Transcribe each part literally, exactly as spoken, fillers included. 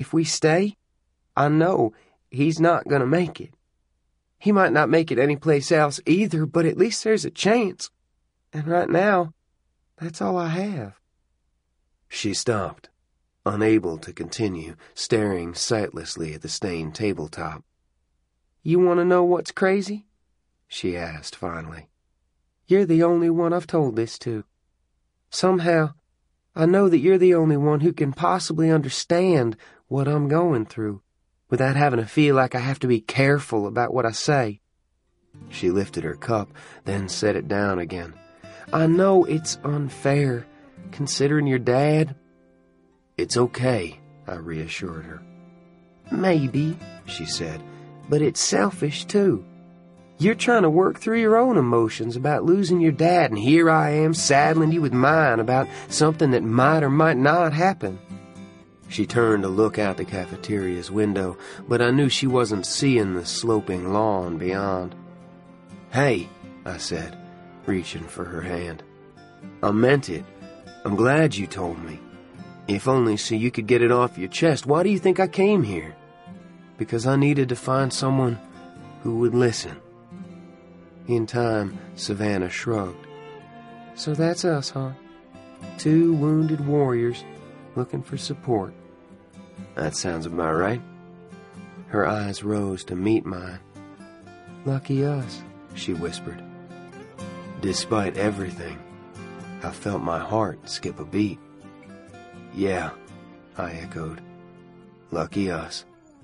if we stay, I know he's not gonna make it. He might not make it anyplace else either, but at least there's a chance. And right now, that's all I have." She stopped, unable to continue, staring sightlessly at the stained tabletop. "You want to know what's crazy?" she asked finally. "You're the only one I've told this to. Somehow, I know that you're the only one who can possibly understand what I'm going through without having to feel like I have to be careful about what I say." She lifted her cup, then set it down again. "I know it's unfair, considering your dad." "It's okay," I reassured her. "Maybe," she said, "but it's selfish, too. You're trying to work through your own emotions about losing your dad, and here I am saddling you with mine about something that might or might not happen." She turned to look out the cafeteria's window, but I knew she wasn't seeing the sloping lawn beyond. "Hey," I said, reaching for her hand. "I meant it. I'm glad you told me. If only so you could get it off your chest. Why do you think I came here?" "Because I needed to find someone who would listen." In time, Savannah shrugged. "So that's us, huh? Two wounded warriors looking for support." "That sounds about right." Her eyes rose to meet mine. "Lucky us," she whispered. Despite everything, I felt my heart skip a beat. "Yeah," I echoed. "Lucky us."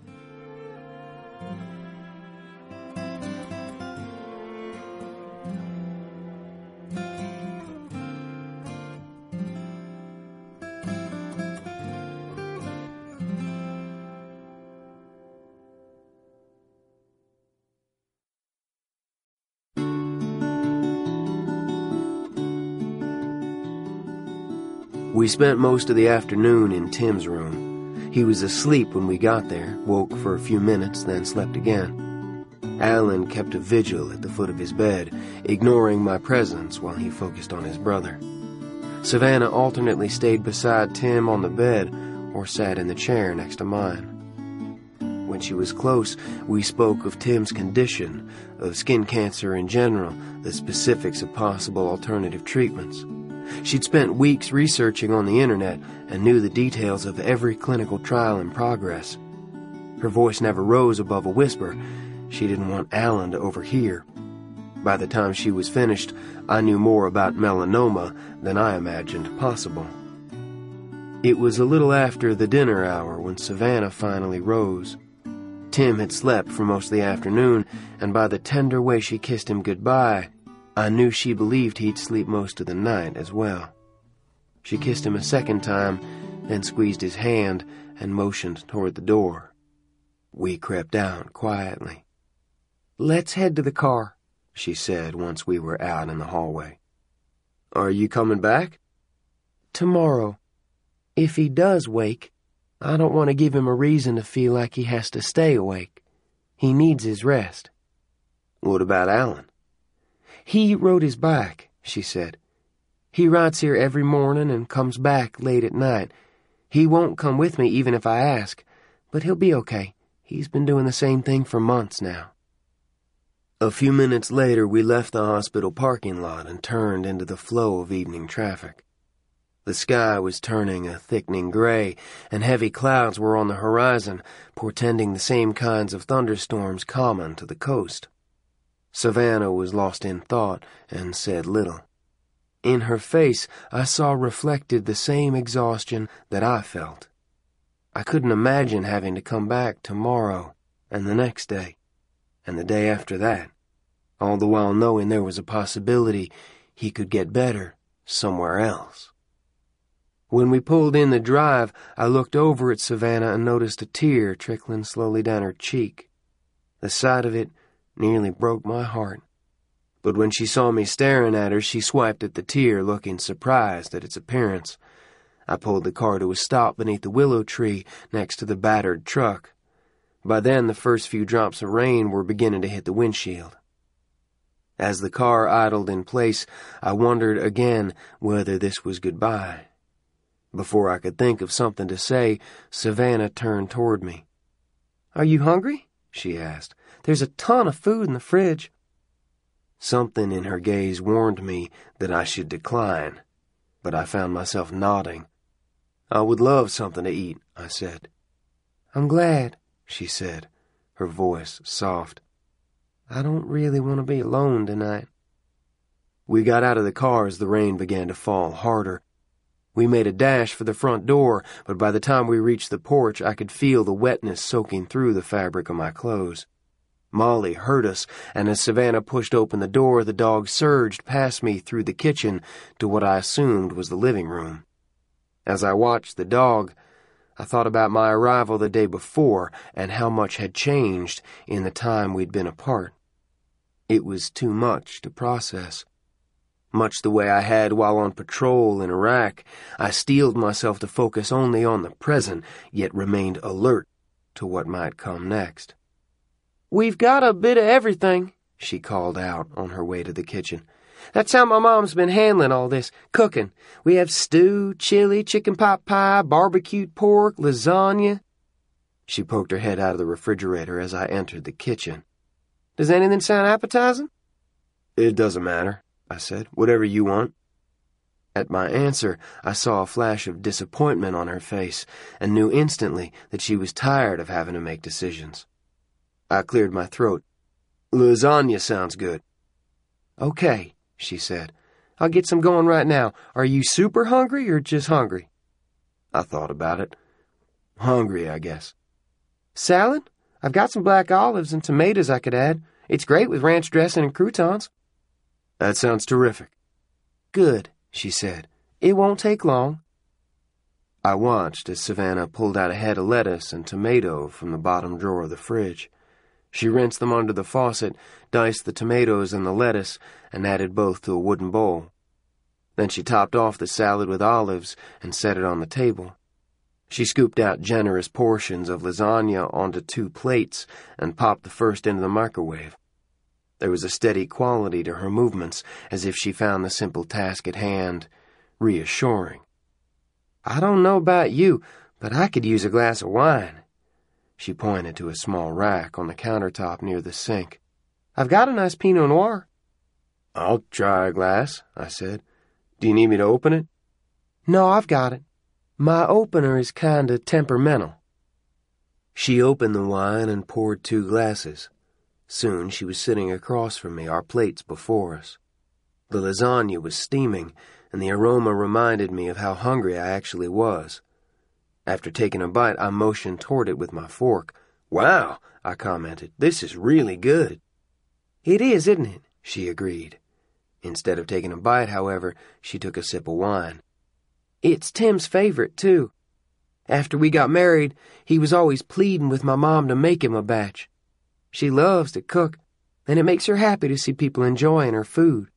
We spent most of the afternoon in Tim's room. He was asleep when we got there, woke for a few minutes, then slept again. Alan kept a vigil at the foot of his bed, ignoring my presence while he focused on his brother. Savannah alternately stayed beside Tim on the bed or sat in the chair next to mine. When she was close, we spoke of Tim's condition, of skin cancer in general, the specifics of possible alternative treatments. She'd spent weeks researching on the internet and knew the details of every clinical trial in progress. Her voice never rose above a whisper. She didn't want Alan to overhear. By the time she was finished, I knew more about melanoma than I imagined possible. It was a little after the dinner hour when Savannah finally rose. Tim had slept for most of the afternoon, and by the tender way she kissed him goodbye, I knew she believed he'd sleep most of the night as well. She kissed him a second time, then squeezed his hand and motioned toward the door. We crept out quietly. "Let's head to the car," she said once we were out in the hallway. "Are you coming back?" "Tomorrow. If he does wake, I don't want to give him a reason to feel like he has to stay awake. He needs his rest." "What about Alan?" "He rode his bike," she said. "He rides here every morning and comes back late at night. He won't come with me even if I ask, but he'll be okay. He's been doing the same thing for months now." A few minutes later, we left the hospital parking lot and turned into the flow of evening traffic. The sky was turning a thickening gray, and heavy clouds were on the horizon, portending the same kinds of thunderstorms common to the coast. Savannah was lost in thought and said little. In her face, I saw reflected the same exhaustion that I felt. I couldn't imagine having to come back tomorrow, and the next day, and the day after that, all the while knowing there was a possibility he could get better somewhere else. When we pulled in the drive, I looked over at Savannah and noticed a tear trickling slowly down her cheek. The sight of it nearly broke my heart. But when she saw me staring at her, she swiped at the tear, looking surprised at its appearance. I pulled the car to a stop beneath the willow tree next to the battered truck. By then, the first few drops of rain were beginning to hit the windshield. As the car idled in place, I wondered again whether this was goodbye. Before I could think of something to say, Savannah turned toward me. "Are you hungry?" she asked. "There's a ton of food in the fridge." Something in her gaze warned me that I should decline, but I found myself nodding. "I would love something to eat," I said. "I'm glad," she said, her voice soft. "I don't really want to be alone tonight." We got out of the car as the rain began to fall harder. We made a dash for the front door, but by the time we reached the porch, I could feel the wetness soaking through the fabric of my clothes. Molly heard us, and as Savannah pushed open the door, the dog surged past me through the kitchen to what I assumed was the living room. As I watched the dog, I thought about my arrival the day before and how much had changed in the time we'd been apart. It was too much to process. Much the way I had while on patrol in Iraq, I steeled myself to focus only on the present, yet remained alert to what might come next. "We've got a bit of everything," she called out on her way to the kitchen. "That's how my mom's been handling all this, cooking. We have stew, chili, chicken pot pie, barbecued pork, lasagna." She poked her head out of the refrigerator as I entered the kitchen. "Does anything sound appetizing?" "It doesn't matter," I said. "Whatever you want." At my answer, I saw a flash of disappointment on her face and knew instantly that she was tired of having to make decisions. I cleared my throat. "Lasagna sounds good." "Okay," she said. "I'll get some going right now. Are you super hungry or just hungry?" I thought about it. Hungry, I guess. "Salad? I've got some black olives and tomatoes I could add. It's great with ranch dressing and croutons." "That sounds terrific." "Good," she said. "It won't take long." I watched as Savannah pulled out a head of lettuce and tomato from the bottom drawer of the fridge. She rinsed them under the faucet, diced the tomatoes and the lettuce, and added both to a wooden bowl. Then she topped off the salad with olives and set it on the table. She scooped out generous portions of lasagna onto two plates and popped the first into the microwave. There was a steady quality to her movements, as if she found the simple task at hand reassuring. "I don't know about you, but I could use a glass of wine." She pointed to a small rack on the countertop near the sink. "I've got a nice Pinot Noir." "I'll try a glass," I said. "Do you need me to open it?" "No, I've got it. My opener is kinda temperamental." She opened the wine and poured two glasses. Soon she was sitting across from me, our plates before us. The lasagna was steaming, and the aroma reminded me of how hungry I actually was. After taking a bite, I motioned toward it with my fork. "Wow," I commented, "this is really good." "It is, isn't it?" she agreed. Instead of taking a bite, however, she took a sip of wine. "It's Tim's favorite, too. After we got married, he was always pleading with my mom to make him a batch. She loves to cook, and it makes her happy to see people enjoying her food."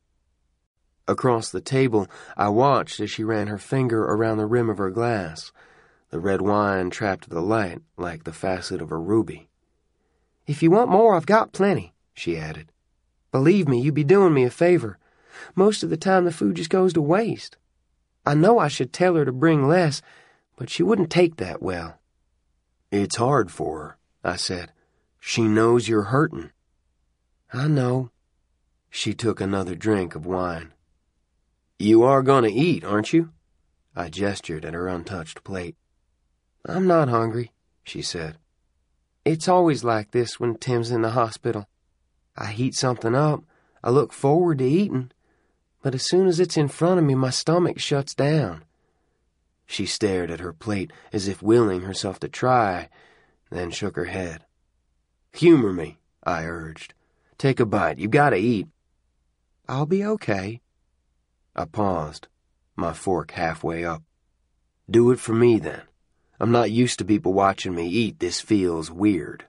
Across the table, I watched as she ran her finger around the rim of her glass. The red wine trapped the light like the facet of a ruby. "If you want more, I've got plenty," she added. "Believe me, you'd be doing me a favor. Most of the time the food just goes to waste. I know I should tell her to bring less, but she wouldn't take that well." "It's hard for her," I said. "She knows you're hurting." "I know." She took another drink of wine. "You are going to eat, aren't you?" I gestured at her untouched plate. "I'm not hungry," she said. "It's always like this when Tim's in the hospital. I heat something up, I look forward to eating, but as soon as it's in front of me, my stomach shuts down." She stared at her plate as if willing herself to try, then shook her head. "Humor me," I urged. "Take a bite. You've got to eat." "I'll be okay." I paused, my fork halfway up. "Do it for me, then. I'm not used to people watching me eat. This feels weird."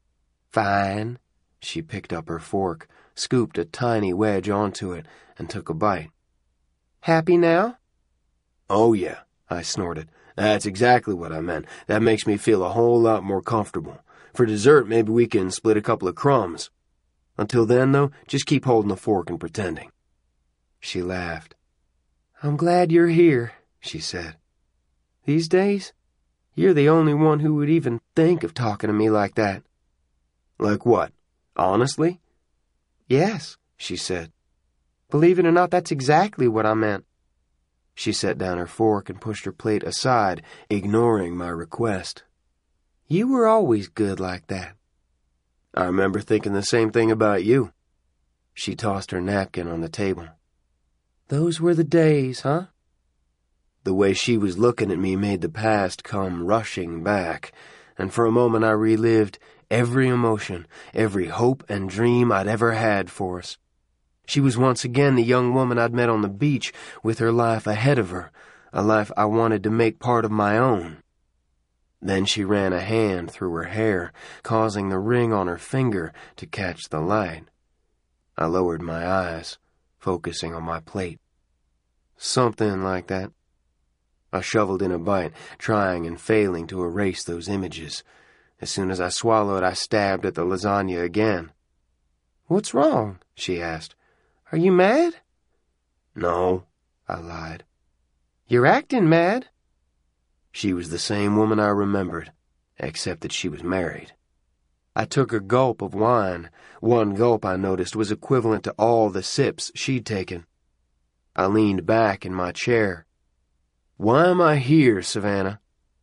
"Fine." She picked up her fork, scooped a tiny wedge onto it, and took a bite. "Happy now?" "Oh, yeah," I snorted. "That's exactly what I meant. That makes me feel a whole lot more comfortable. For dessert, maybe we can split a couple of crumbs. Until then, though, just keep holding the fork and pretending." She laughed. "I'm glad you're here," she said. These days, you're the only one who would even think of talking to me like that." "Like what? Honestly?" "Yes," she said. "Believe it or not, that's exactly what I meant." She set down her fork and pushed her plate aside, ignoring my request. "You were always good like that." "I remember thinking the same thing about you." She tossed her napkin on the table. "Those were the days, huh?" The way she was looking at me made the past come rushing back, and for a moment I relived every emotion, every hope and dream I'd ever had for us. She was once again the young woman I'd met on the beach, with her life ahead of her, a life I wanted to make part of my own. Then she ran a hand through her hair, causing the ring on her finger to catch the light. I lowered my eyes, focusing on my plate. Something like that. I shoveled in a bite, trying and failing to erase those images. As soon as I swallowed, I stabbed at the lasagna again. "What's wrong?" she asked. "Are you mad?" "No," I lied. "You're acting mad." She was the same woman I remembered, except that she was married. I took a gulp of wine. One gulp, I noticed, was equivalent to all the sips she'd taken. I leaned back in my chair. "Why am I here, Savannah?"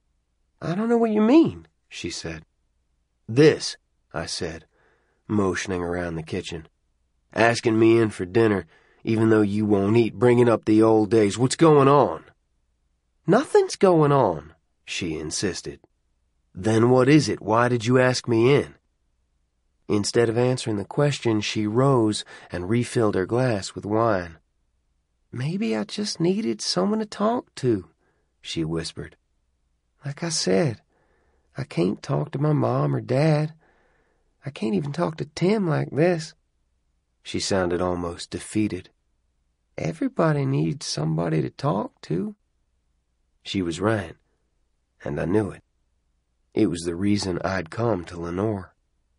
"I don't know what you mean," she said. "This," I said, motioning around the kitchen. "Asking me in for dinner, even though you won't eat, bringing up the old days. What's going on?" "Nothing's going on," she insisted. "Then what is it? Why did you ask me in?" Instead of answering the question, she rose and refilled her glass with wine. "Maybe I just needed someone to talk to," she whispered. "Like I said, I can't talk to my mom or dad. I can't even talk to Tim like this." She sounded almost defeated. "Everybody needs somebody to talk to." She was right, and I knew it. It was the reason I'd come to Lenore.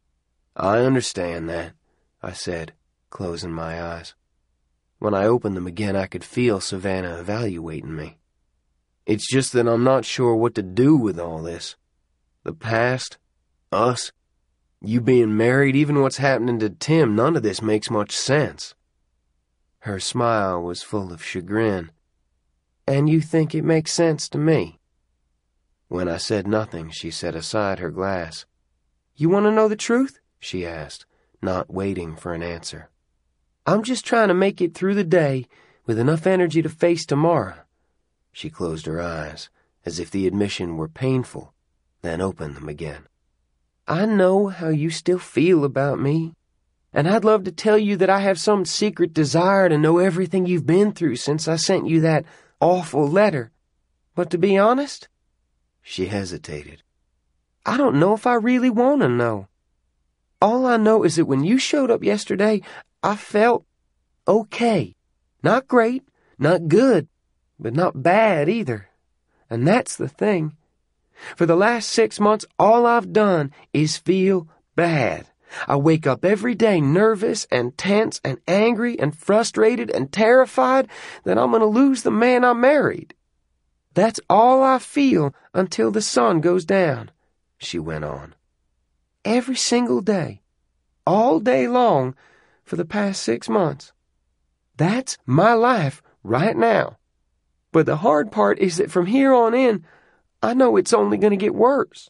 "I understand that," I said, closing my eyes. When I opened them again, I could feel Savannah evaluating me. "It's just that I'm not sure what to do with all this. The past, us, you being married, even what's happening to Tim, none of this makes much sense." Her smile was full of chagrin. "And you think it makes sense to me?" When I said nothing, she set aside her glass. "You want to know the truth?" she asked, not waiting for an answer. "I'm just trying to make it through the day with enough energy to face tomorrow." She closed her eyes, as if the admission were painful, then opened them again. "I know how you still feel about me, and I'd love to tell you that I have some secret desire to know everything you've been through since I sent you that awful letter. But to be honest," she hesitated, "I don't know if I really want to know. All I know is that when you showed up yesterday, I felt okay. Not great, not good, but not bad either. And that's the thing. For the last six months, all I've done is feel bad. I wake up every day nervous and tense and angry and frustrated and terrified that I'm going to lose the man I married. That's all I feel until the sun goes down," she went on. "Every single day, all day long, for the past six months. That's my life right now. But the hard part is that from here on in, I know it's only going to get worse.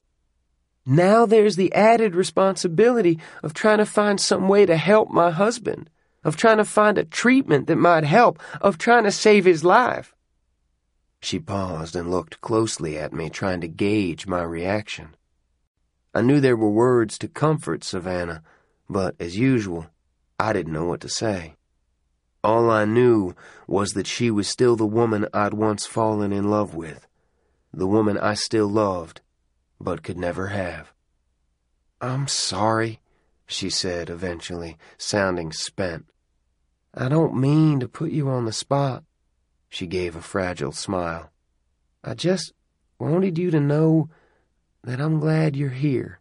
Now there's the added responsibility of trying to find some way to help my husband, of trying to find a treatment that might help, of trying to save his life." She paused and looked closely at me, trying to gauge my reaction. I knew there were words to comfort Savannah, but as usual, I didn't know what to say. All I knew was that she was still the woman I'd once fallen in love with, the woman I still loved, but could never have. "I'm sorry," she said eventually, sounding spent. "I don't mean to put you on the spot." She gave a fragile smile. "I just wanted you to know that I'm glad you're here."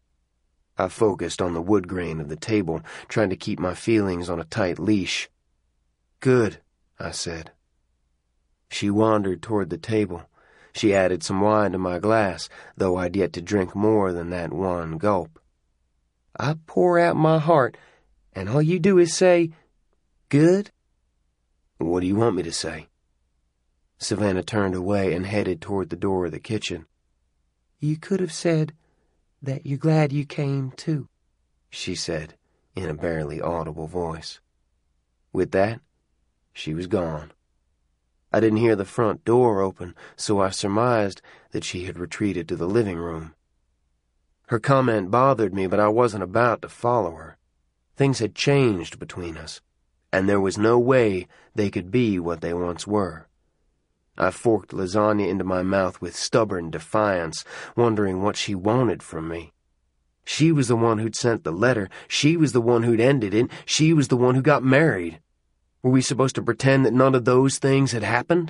I focused on the wood grain of the table, trying to keep my feelings on a tight leash. "Good," I said. She wandered toward the table, She added some wine to my glass, though I'd yet to drink more than that one gulp. "I pour out my heart, and all you do is say, 'Good?'" "What do you want me to say?" Savannah turned away and headed toward the door of the kitchen. "You could have said that you're glad you came, too," she said in a barely audible voice. With that, she was gone. I didn't hear the front door open, so I surmised that she had retreated to the living room. Her comment bothered me, but I wasn't about to follow her. Things had changed between us, and there was no way they could be what they once were. I forked lasagna into my mouth with stubborn defiance, wondering what she wanted from me. She was the one who'd sent the letter. She was the one who'd ended it. She was the one who got married. Were we supposed to pretend that none of those things had happened?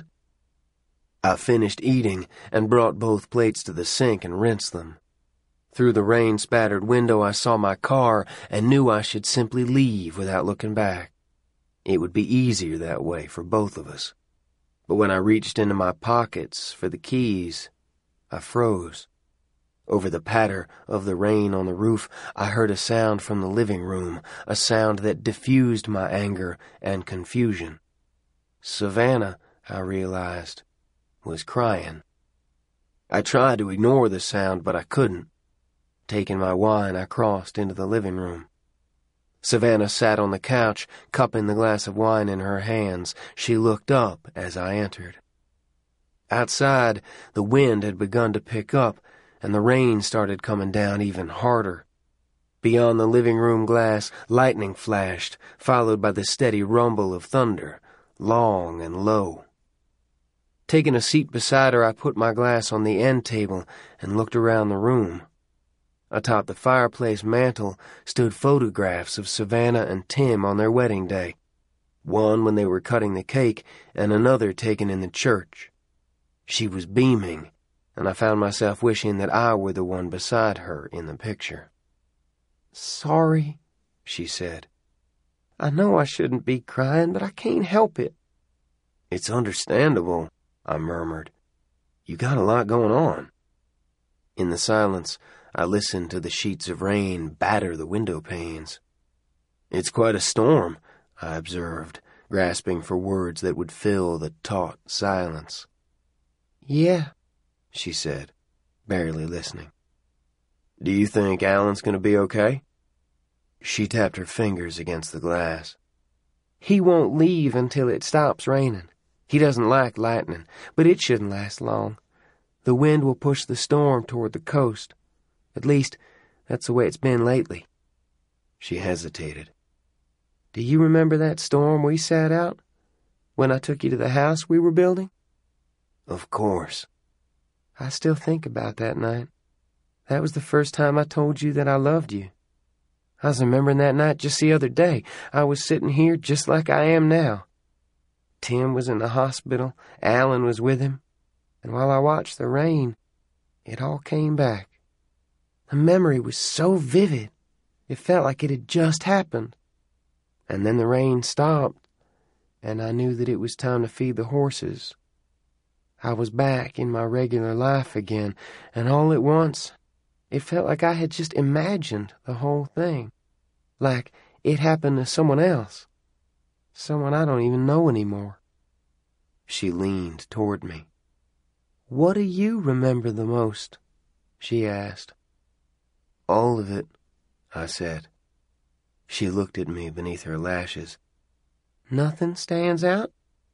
I finished eating and brought both plates to the sink and rinsed them. Through the rain-spattered window I saw my car and knew I should simply leave without looking back. It would be easier that way for both of us. But when I reached into my pockets for the keys, I froze. Over the patter of the rain on the roof, I heard a sound from the living room, a sound that diffused my anger and confusion. Savannah, I realized, was crying. I tried to ignore the sound, but I couldn't. Taking my wine, I crossed into the living room. Savannah sat on the couch, cupping the glass of wine in her hands. She looked up as I entered. Outside, the wind had begun to pick up, and the rain started coming down even harder. Beyond the living room glass, lightning flashed, followed by the steady rumble of thunder, long and low. Taking a seat beside her, I put my glass on the end table and looked around the room. Atop the fireplace mantel stood photographs of Savannah and Tim on their wedding day, one when they were cutting the cake and another taken in the church. She was beaming, and I found myself wishing that I were the one beside her in the picture. "Sorry," she said. "I know I shouldn't be crying, but I can't help it." "It's understandable," I murmured. "You got a lot going on." In the silence, I listened to the sheets of rain batter the window panes. "It's quite a storm," I observed, grasping for words that would fill the taut silence. "Yeah," she said, barely listening. "Do you think Alan's going to be okay?" She tapped her fingers against the glass. "He won't leave until it stops raining. He doesn't like lightning, but it shouldn't last long. The wind will push the storm toward the coast. At least, that's the way it's been lately." She hesitated. "Do you remember that storm we sat out, when I took you to the house we were building?" "Of course." "I still think about that night. That was the first time I told you that I loved you. I was remembering that night just the other day. I was sitting here just like I am now. Tim was in the hospital, Alan was with him, and while I watched the rain, it all came back. The memory was so vivid, it felt like it had just happened. And then the rain stopped, and I knew that it was time to feed the horses. I was back in my regular life again, and all at once, it felt like I had just imagined the whole thing, like it happened to someone else, someone I don't even know anymore." She leaned toward me. "What do you remember the most?" she asked. "All of it," I said. She looked at me beneath her lashes. "Nothing stands out?"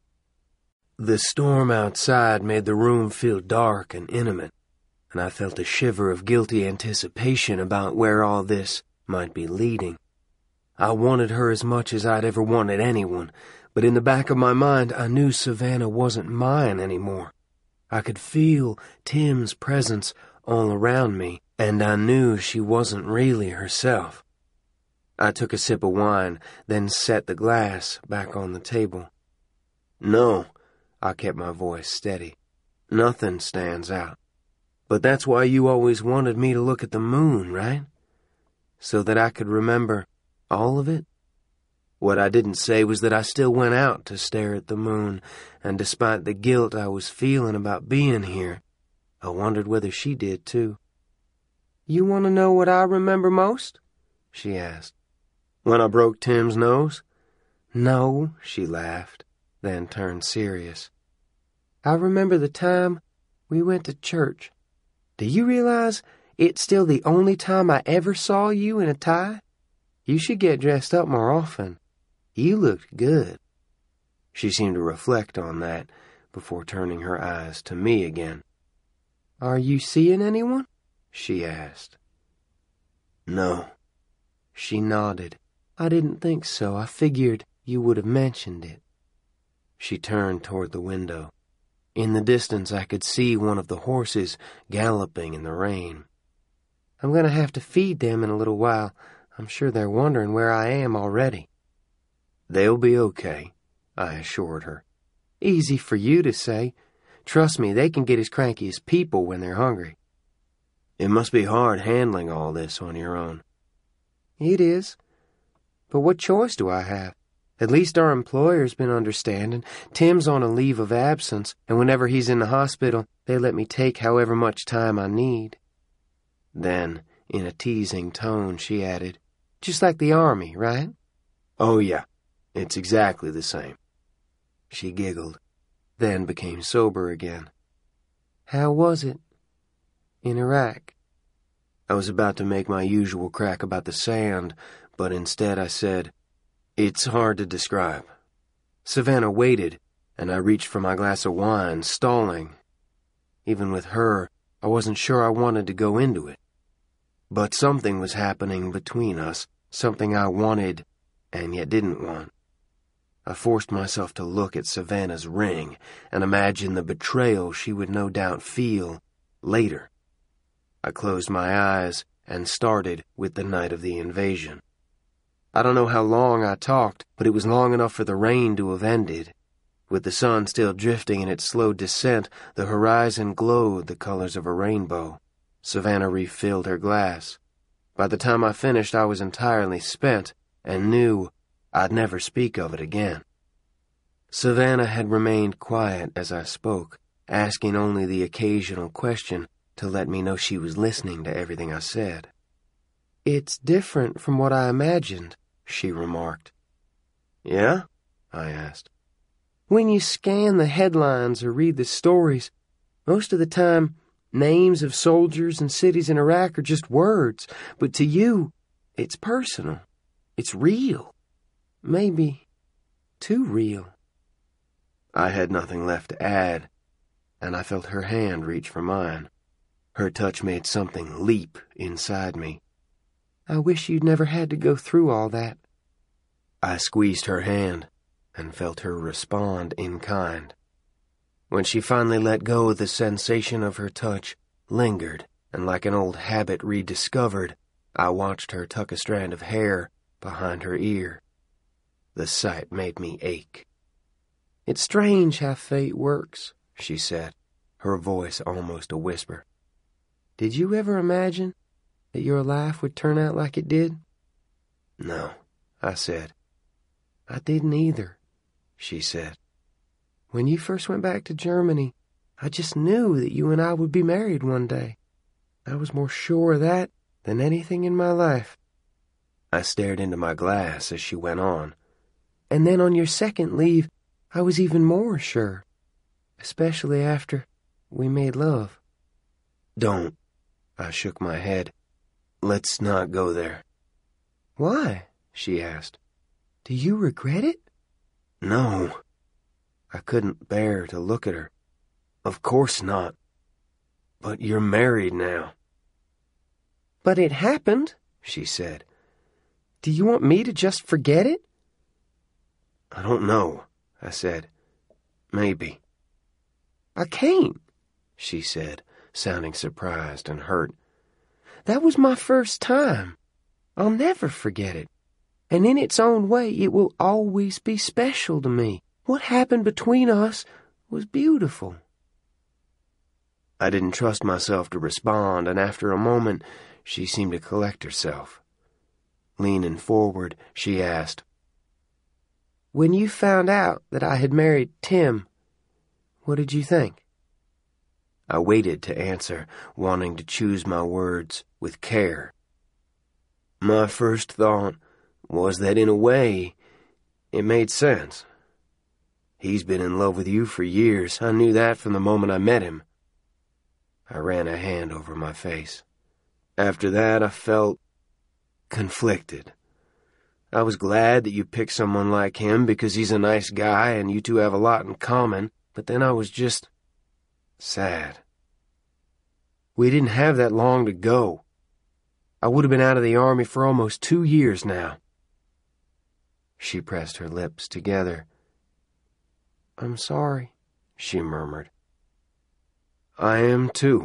The storm outside made the room feel dark and intimate, and I felt a shiver of guilty anticipation about where all this might be leading. I wanted her as much as I'd ever wanted anyone, but in the back of my mind I knew Savannah wasn't mine anymore. I could feel Tim's presence all around me, and I knew she wasn't really herself. I took a sip of wine, then set the glass back on the table. "No," I kept my voice steady. "Nothing stands out. But that's why you always wanted me to look at the moon, right? So that I could remember all of it?" What I didn't say was that I still went out to stare at the moon, and despite the guilt I was feeling about being here, I wondered whether she did too. "You want to know what I remember most?" she asked. "When I broke Tim's nose?" "No," she laughed, then turned serious. "I remember the time we went to church. Do you realize it's still the only time I ever saw you in a tie? You should get dressed up more often. You looked good." She seemed to reflect on that before turning her eyes to me again. "Are you seeing anyone?" she asked. "No." She nodded. "I didn't think so. I figured you would have mentioned it." She turned toward the window. In the distance I could see one of the horses galloping in the rain. "I'm going to have to feed them in a little while. I'm sure they're wondering where I am already." "They'll be okay," I assured her. "Easy for you to say. Trust me, they can get as cranky as people when they're hungry." "It must be hard handling all this on your own." "It is. But what choice do I have? At least our employer's been understanding. Tim's on a leave of absence, and whenever he's in the hospital, they let me take however much time I need." Then, in a teasing tone, she added, "Just like the Army, right?" "Oh, yeah. It's exactly the same." She giggled, then became sober again. "How was it in Iraq?" I was about to make my usual crack about the sand, but instead I said, "It's hard to describe." Savannah waited, and I reached for my glass of wine, stalling. Even with her, I wasn't sure I wanted to go into it. But something was happening between us, something I wanted and yet didn't want. I forced myself to look at Savannah's ring and imagine the betrayal she would no doubt feel later. I closed my eyes and started with the night of the invasion. I don't know how long I talked, but it was long enough for the rain to have ended. With the sun still drifting in its slow descent, the horizon glowed the colors of a rainbow. Savannah refilled her glass. By the time I finished, I was entirely spent and knew I'd never speak of it again. Savannah had remained quiet as I spoke, asking only the occasional question to let me know she was listening to everything I said. "It's different from what I imagined," she remarked. "Yeah?" I asked. "When you scan the headlines or read the stories, most of the time, names of soldiers and cities in Iraq are just words, but to you, it's personal. It's real. Maybe too real." I had nothing left to add, and I felt her hand reach for mine. Her touch made something leap inside me. "I wish you'd never had to go through all that." I squeezed her hand and felt her respond in kind. When she finally let go, the sensation of her touch lingered, and like an old habit rediscovered, I watched her tuck a strand of hair behind her ear. The sight made me ache. "It's strange how fate works," she said, her voice almost a whisper. "Did you ever imagine that your life would turn out like it did?" "No," I said. "I didn't either," she said. "When you first went back to Germany, I just knew that you and I would be married one day. I was more sure of that than anything in my life." I stared into my glass as she went on. "And then on your second leave, I was even more sure, especially after we made love." "Don't." I shook my head. "Let's not go there." "Why?" she asked. "Do you regret it?" "No." I couldn't bear to look at her. "Of course not. But you're married now." "But it happened," she said. "Do you want me to just forget it?" "I don't know," I said. "Maybe." "I can't," she said, sounding surprised and hurt. "That was my first time. I'll never forget it. And in its own way, it will always be special to me. What happened between us was beautiful." I didn't trust myself to respond, and after a moment, she seemed to collect herself. Leaning forward, she asked, When you found out that I had married Tim, what did you think? I waited to answer, wanting to choose my words with care. My first thought was that in a way, it made sense. He's been in love with you for years. I knew that from the moment I met him. I ran a hand over my face. After that, I felt conflicted. I was glad that you picked someone like him because he's a nice guy and you two have a lot in common, but then I was just sad. We didn't have that long to go. I would have been out of the army for almost two years now. She pressed her lips together. I'm sorry, she murmured. I am too.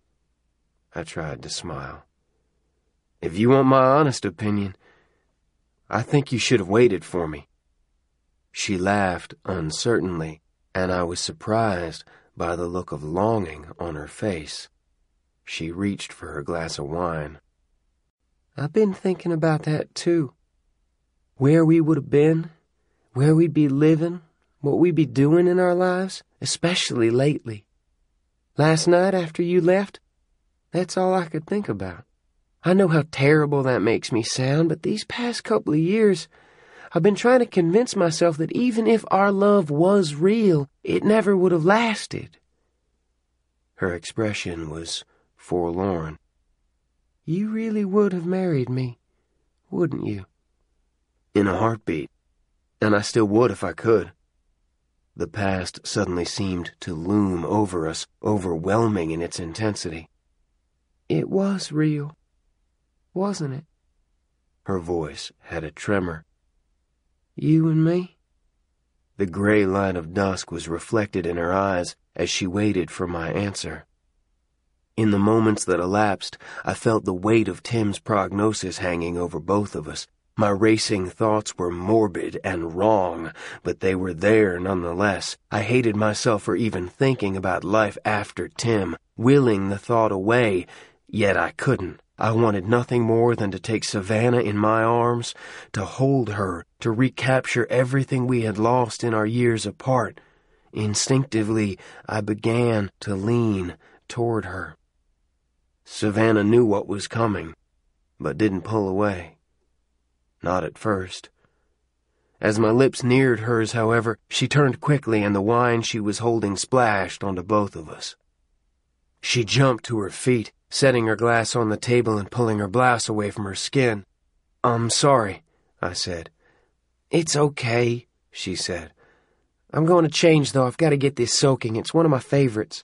I tried to smile. If you want my honest opinion, I think you should have waited for me. She laughed uncertainly, and I was surprised by the look of longing on her face. She reached for her glass of wine. I've been thinking about that too. Where we would have been, where we'd be living, what we'd be doing in our lives, especially lately. Last night after you left, that's all I could think about. I know how terrible that makes me sound, but these past couple of years, I've been trying to convince myself that even if our love was real, it never would have lasted. Her expression was forlorn. You really would have married me, wouldn't you? In a heartbeat, and I still would if I could. The past suddenly seemed to loom over us, overwhelming in its intensity. It was real, wasn't it? Her voice had a tremor. You and me? The gray light of dusk was reflected in her eyes as she waited for my answer. In the moments that elapsed, I felt the weight of Tim's prognosis hanging over both of us. My racing thoughts were morbid and wrong, but they were there nonetheless. I hated myself for even thinking about life after Tim, willing the thought away, yet I couldn't. I wanted nothing more than to take Savannah in my arms, to hold her, to recapture everything we had lost in our years apart. Instinctively, I began to lean toward her. Savannah knew what was coming, but didn't pull away. Not at first. As my lips neared hers, however, she turned quickly and the wine she was holding splashed onto both of us. She jumped to her feet, setting her glass on the table and pulling her blouse away from her skin. I'm sorry, I said. It's okay, she said. I'm going to change, though. I've got to get this soaking. It's one of my favorites.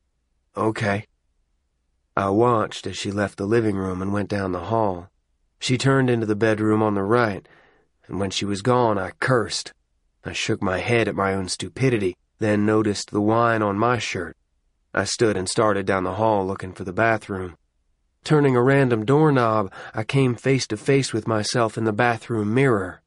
Okay. I watched as she left the living room and went down the hall. She turned into the bedroom on the right, and when she was gone, I cursed. I shook my head at my own stupidity, then noticed the wine on my shirt. I stood and started down the hall looking for the bathroom. Turning a random doorknob, I came face to face with myself in the bathroom mirror.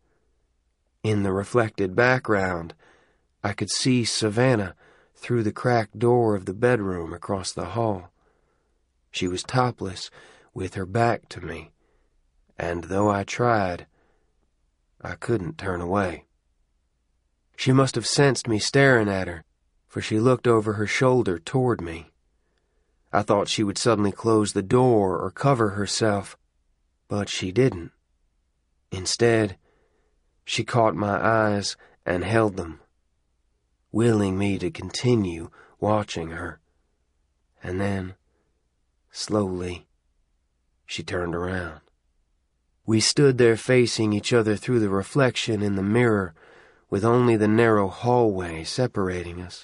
In the reflected background, I could see Savannah through the cracked door of the bedroom across the hall. She was topless, with her back to me, and though I tried, I couldn't turn away. She must have sensed me staring at her, for she looked over her shoulder toward me. I thought she would suddenly close the door or cover herself, but she didn't. Instead, she caught my eyes and held them, willing me to continue watching her. And then, slowly, she turned around. We stood there facing each other through the reflection in the mirror, with only the narrow hallway separating us.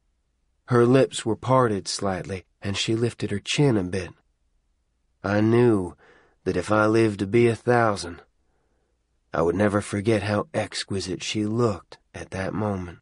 Her lips were parted slightly, and she lifted her chin a bit. I knew that if I lived to be a thousand, I would never forget how exquisite she looked at that moment.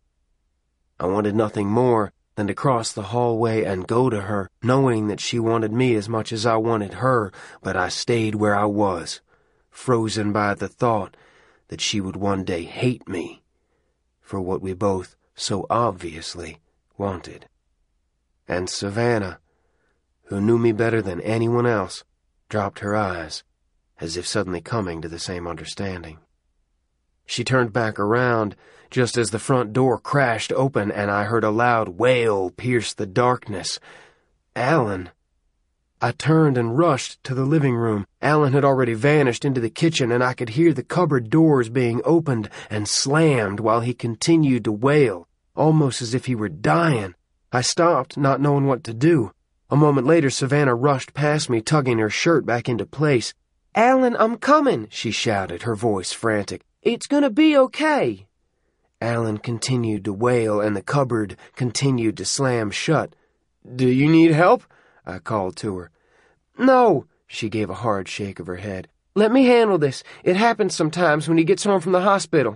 I wanted nothing more than to cross the hallway and go to her, knowing that she wanted me as much as I wanted her, but I stayed where I was, frozen by the thought that she would one day hate me for what we both so obviously wanted. And Savannah, who knew me better than anyone else, dropped her eyes, as if suddenly coming to the same understanding. She turned back around just as the front door crashed open and I heard a loud wail pierce the darkness. Alan. I turned and rushed to the living room. Alan had already vanished into the kitchen, and I could hear the cupboard doors being opened and slammed while he continued to wail, almost as if he were dying. I stopped, not knowing what to do. A moment later, Savannah rushed past me, tugging her shirt back into place. "Alan, I'm coming," she shouted, her voice frantic. "It's gonna be okay." Alan continued to wail, and the cupboard continued to slam shut. "Do you need help?" I called to her. "No," she gave a hard shake of her head. "Let me handle this. It happens sometimes when he gets home from the hospital."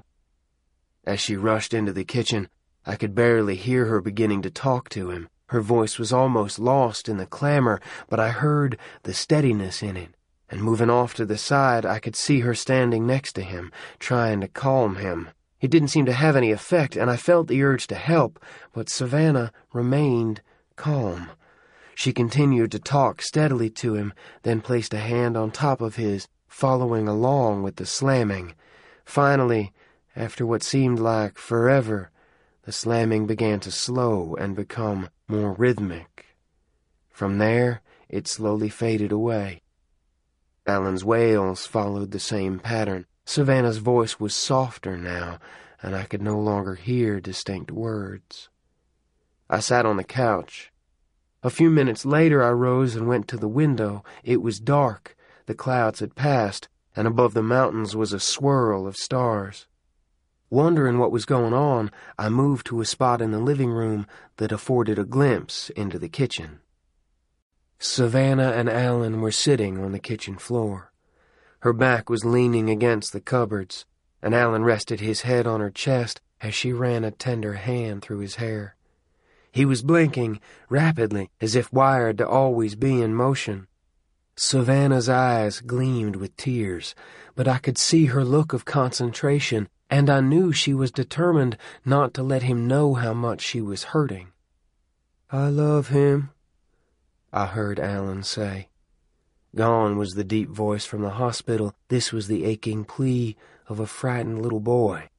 As she rushed into the kitchen, I could barely hear her beginning to talk to him. Her voice was almost lost in the clamor, but I heard the steadiness in it, and moving off to the side, I could see her standing next to him, trying to calm him. It didn't seem to have any effect, and I felt the urge to help, but Savannah remained calm. She continued to talk steadily to him, then placed a hand on top of his, following along with the slamming. Finally, after what seemed like forever, the slamming began to slow and become more rhythmic. From there, it slowly faded away. Alan's wails followed the same pattern. Savannah's voice was softer now, and I could no longer hear distinct words. I sat on the couch. A few minutes later, I rose and went to the window. It was dark. The clouds had passed, and above the mountains was a swirl of stars. Wondering what was going on, I moved to a spot in the living room that afforded a glimpse into the kitchen. Savannah and Alan were sitting on the kitchen floor. Her back was leaning against the cupboards, and Alan rested his head on her chest as she ran a tender hand through his hair. He was blinking rapidly, as if wired to always be in motion. Savannah's eyes gleamed with tears, but I could see her look of concentration, and I knew she was determined not to let him know how much she was hurting. "I love him," I heard Alan say. Gone was the deep voice from the hospital. This was the aching plea of a frightened little boy.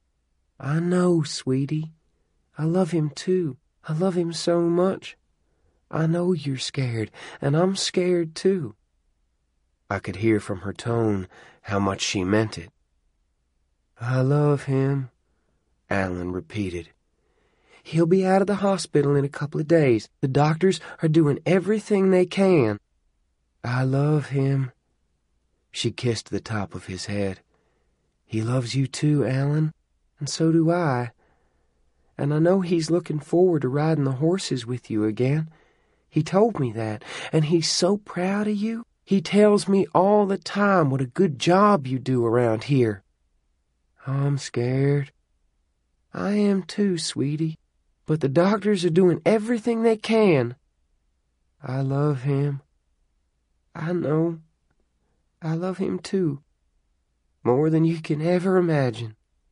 "I know, sweetie. I love him too. I love him so much. I know you're scared, and I'm scared too." I could hear from her tone how much she meant it. "I love him," Alan repeated. "He'll be out of the hospital in a couple of days. The doctors are doing everything they can." "I love him." She kissed the top of his head. "He loves you too, Alan, and so do I. And I know he's looking forward to riding the horses with you again. He told me that, and he's so proud of you. He tells me all the time what a good job you do around here." "I'm scared." "I am too, sweetie, but the doctors are doing everything they can." "I love him." "I know. I love him too. More than you can ever imagine."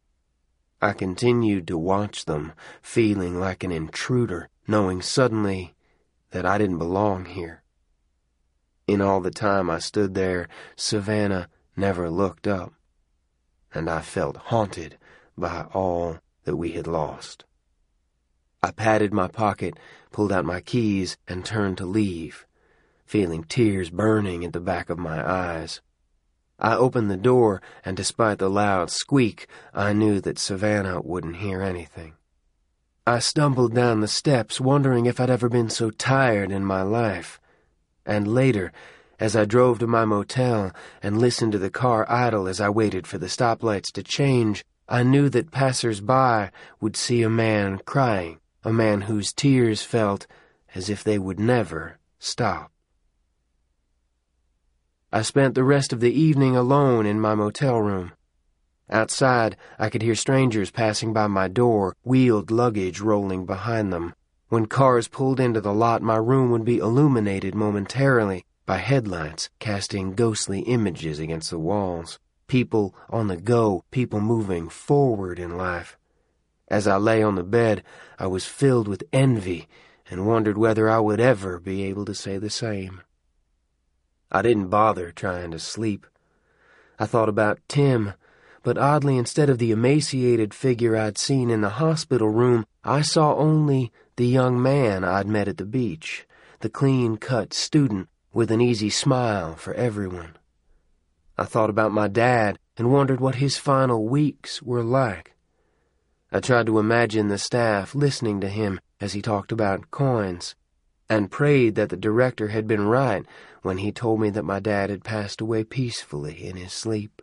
I continued to watch them, feeling like an intruder, knowing suddenly that I didn't belong here. In all the time I stood there, Savannah never looked up, and I felt haunted by all that we had lost. I patted my pocket, pulled out my keys, and turned to leave, feeling tears burning at the back of my eyes. I opened the door, and despite the loud squeak, I knew that Savannah wouldn't hear anything. I stumbled down the steps, wondering if I'd ever been so tired in my life. And later, as I drove to my motel and listened to the car idle as I waited for the stoplights to change, I knew that passers-by would see a man crying, a man whose tears felt as if they would never stop. I spent the rest of the evening alone in my motel room. Outside, I could hear strangers passing by my door, wheeled luggage rolling behind them. When cars pulled into the lot, my room would be illuminated momentarily by headlights casting ghostly images against the walls. People on the go, people moving forward in life. As I lay on the bed, I was filled with envy and wondered whether I would ever be able to say the same. I didn't bother trying to sleep. I thought about Tim, but oddly, instead of the emaciated figure I'd seen in the hospital room, I saw only the young man I'd met at the beach, the clean-cut student with an easy smile for everyone. I thought about my dad and wondered what his final weeks were like. I tried to imagine the staff listening to him as he talked about coins, and prayed that the director had been right when he told me that my dad had passed away peacefully in his sleep.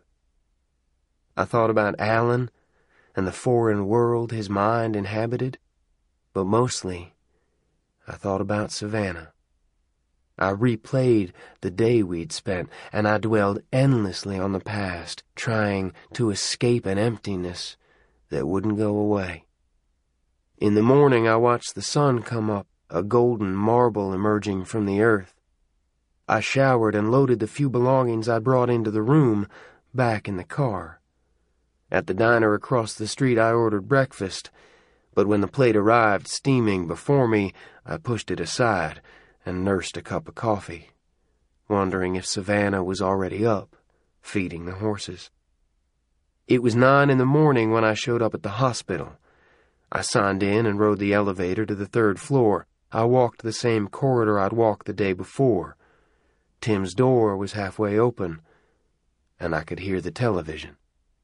I thought about Alan and the foreign world his mind inhabited, but mostly I thought about Savannah. I replayed the day we'd spent, and I dwelled endlessly on the past, trying to escape an emptiness that wouldn't go away. In the morning, I watched the sun come up, a golden marble emerging from the earth. I showered and loaded the few belongings I brought into the room back in the car. At the diner across the street, I ordered breakfast, but when the plate arrived steaming before me, I pushed it aside and nursed a cup of coffee, wondering if Savannah was already up, feeding the horses. It was nine in the morning when I showed up at the hospital. I signed in and rode the elevator to the third floor. I walked the same corridor I'd walked the day before. Tim's door was halfway open, and I could hear the television.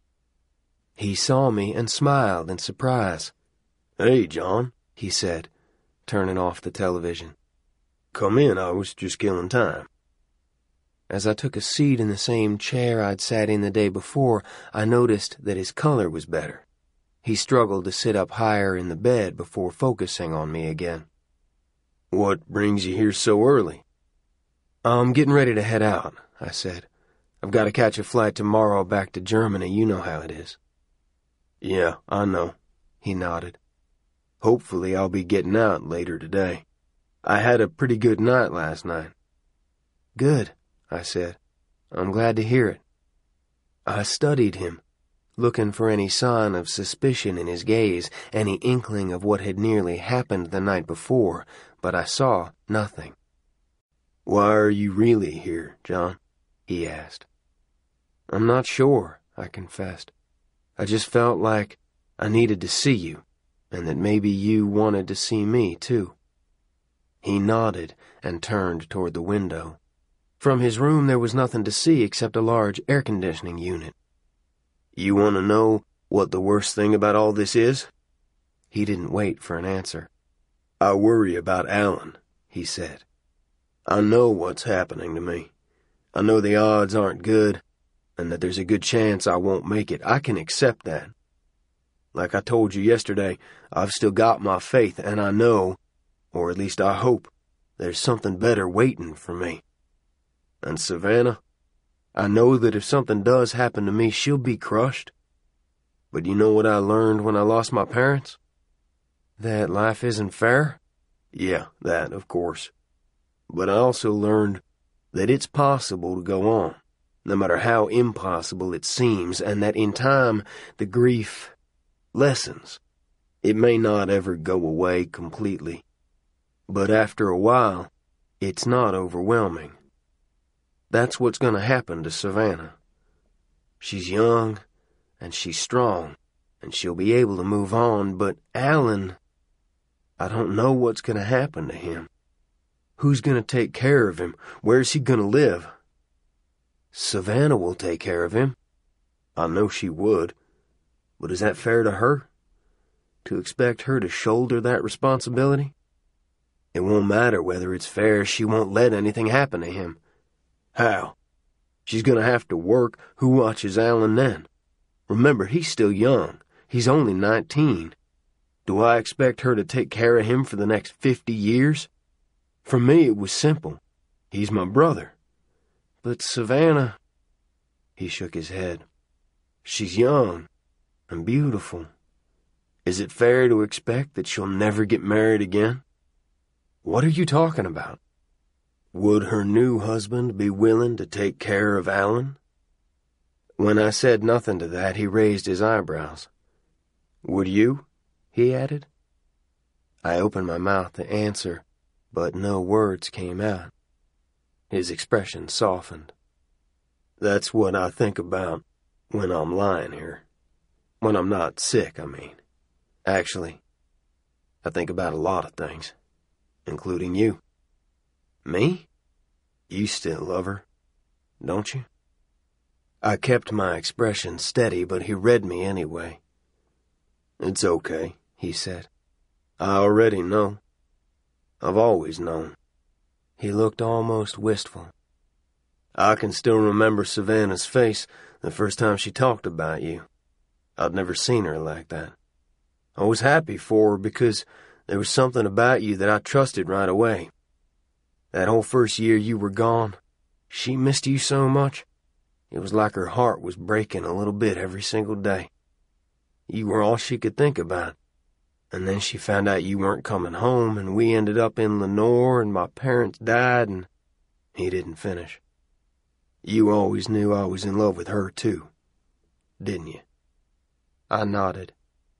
He saw me and smiled in surprise. "Hey, John," he said, turning off the television. "Come in, I was just killing time." As I took a seat in the same chair I'd sat in the day before, I noticed that his color was better. He struggled to sit up higher in the bed before focusing on me again. "What brings you here so early?" "I'm getting ready to head out," I said. "I've got to catch a flight tomorrow back to Germany. You know how it is." "Yeah, I know," he nodded. "Hopefully I'll be getting out later today. I had a pretty good night last night." "Good," I said. "I'm glad to hear it." I studied him, looking for any sign of suspicion in his gaze, any inkling of what had nearly happened the night before, but I saw nothing. "Why are you really here, John?" he asked. "I'm not sure," I confessed. "I just felt like I needed to see you, and that maybe you wanted to see me, too." He nodded and turned toward the window. From his room there was nothing to see except a large air-conditioning unit. "You want to know what the worst thing about all this is?" He didn't wait for an answer. "I worry about Alan," he said. "I know what's happening to me. I know the odds aren't good, and that there's a good chance I won't make it. I can accept that. Like I told you yesterday, I've still got my faith, and I know, or at least I hope, there's something better waiting for me. And Savannah, I know that if something does happen to me, she'll be crushed. But you know what I learned when I lost my parents? That life isn't fair? Yeah, that, of course. But I also learned that it's possible to go on, no matter how impossible it seems, and that in time, the grief lessens. It may not ever go away completely, but after a while, it's not overwhelming. That's what's going to happen to Savannah. She's young, and she's strong, and she'll be able to move on, but Alan, I don't know what's going to happen to him. Who's going to take care of him? Where's he going to live? Savannah will take care of him. I know she would. But is that fair to her? To expect her to shoulder that responsibility? It won't matter whether it's fair. She won't let anything happen to him. How? She's going to have to work. Who watches Alan then? Remember, he's still young. He's only nineteen. Do I expect her to take care of him for the next fifty years? For me, it was simple. He's my brother. But Savannah... He shook his head. She's young and beautiful. Is it fair to expect that she'll never get married again? What are you talking about? Would her new husband be willing to take care of Alan? When I said nothing to that, he raised his eyebrows. Would you? He added. I opened my mouth to answer, but no words came out. His expression softened. That's what I think about When I'm lying here. When I'm not sick, I mean. Actually, I think about a lot of things, including you. Me? You still love her, don't you? I kept my expression steady, but he read me anyway. It's okay, he said. I already know. I've always known. He looked almost wistful. I can still remember Savannah's face the first time she talked about you. I'd never seen her like that. I was happy for her because there was something about you that I trusted right away. That whole first year you were gone, she missed you so much. It was like her heart was breaking a little bit every single day. You were all she could think about. And then she found out you weren't coming home, and we ended up in Lenore, and my parents died, and he didn't finish. You always knew I was in love with her, too, didn't you? I nodded.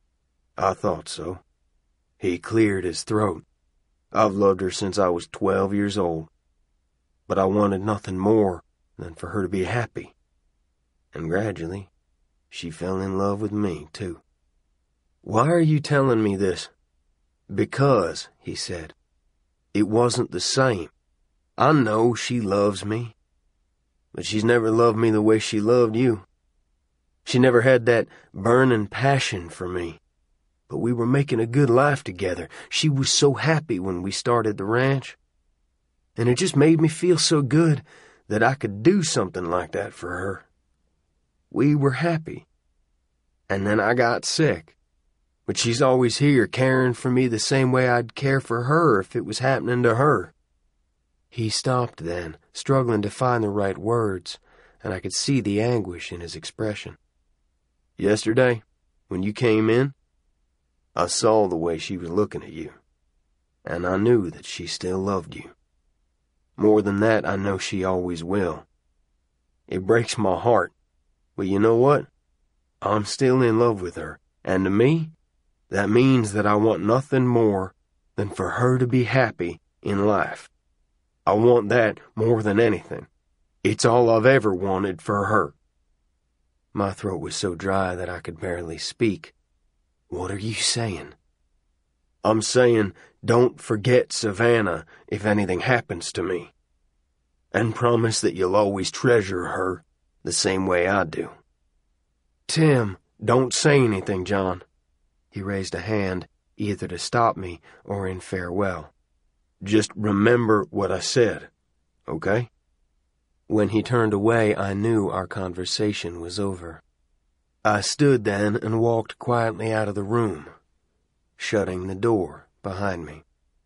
I thought so. He cleared his throat. I've loved her since I was twelve years old. But I wanted nothing more than for her to be happy. And gradually, she fell in love with me, too. Why are you telling me this? Because, he said, it wasn't the same. I know she loves me, but she's never loved me the way she loved you. She never had that burning passion for me. But we were making a good life together. She was so happy when we started the ranch. And it just made me feel so good that I could do something like that for her. We were happy. And then I got sick. But she's always here caring for me the same way I'd care for her if it was happening to her. He stopped then, struggling to find the right words, and I could see the anguish in his expression. Yesterday, when you came in, I saw the way she was looking at you, and I knew that she still loved you. More than that, I know she always will. It breaks my heart, but you know what? I'm still in love with her, and to me, that means that I want nothing more than for her to be happy in life. I want that more than anything. It's all I've ever wanted for her. My throat was so dry that I could barely speak. What are you saying? I'm saying don't forget Savannah if anything happens to me. And promise that you'll always treasure her the same way I do. Tim, don't say anything, John. He raised a hand, either to stop me or in farewell. Just remember what I said, okay? When he turned away, I knew our conversation was over. I stood then and walked quietly out of the room, shutting the door behind me.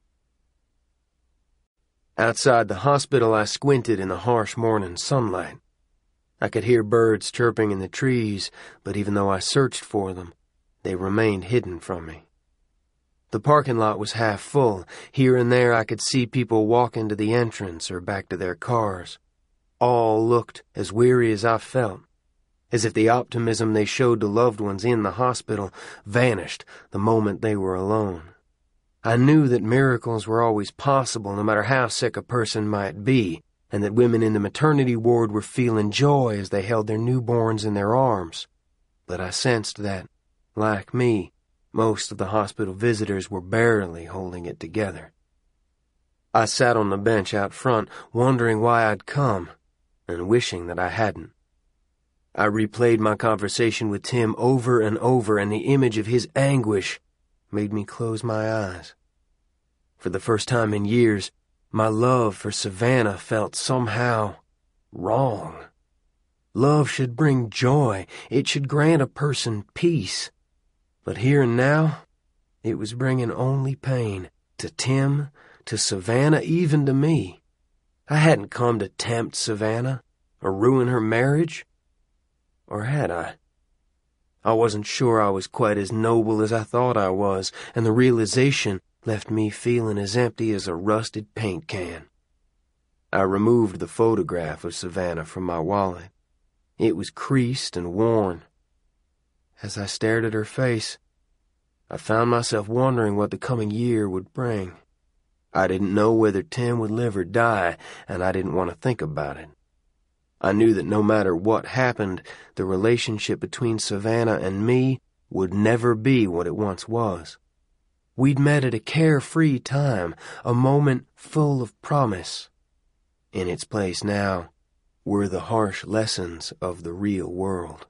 Outside the hospital, I squinted in the harsh morning sunlight. I could hear birds chirping in the trees, but even though I searched for them, they remained hidden from me. The parking lot was half full. Here and there I could see people walk into the entrance or back to their cars. All looked as weary as I felt, as if the optimism they showed to loved ones in the hospital vanished the moment they were alone. I knew that miracles were always possible no matter how sick a person might be, and that women in the maternity ward were feeling joy as they held their newborns in their arms. But I sensed that, like me, most of the hospital visitors were barely holding it together. I sat on the bench out front, wondering why I'd come, and wishing that I hadn't. I replayed my conversation with Tim over and over, and the image of his anguish made me close my eyes. For the first time in years, my love for Savannah felt somehow wrong. Love should bring joy. It should grant a person peace. But here and now, it was bringing only pain to Tim, to Savannah, even to me. I hadn't come to tempt Savannah or ruin her marriage. Or had I? I wasn't sure I was quite as noble as I thought I was, and the realization left me feeling as empty as a rusted paint can. I removed the photograph of Savannah from my wallet. It was creased and worn. As I stared at her face, I found myself wondering what the coming year would bring. I didn't know whether Tim would live or die, and I didn't want to think about it. I knew that no matter what happened, the relationship between Savannah and me would never be what it once was. We'd met at a carefree time, a moment full of promise. In its place now were the harsh lessons of the real world.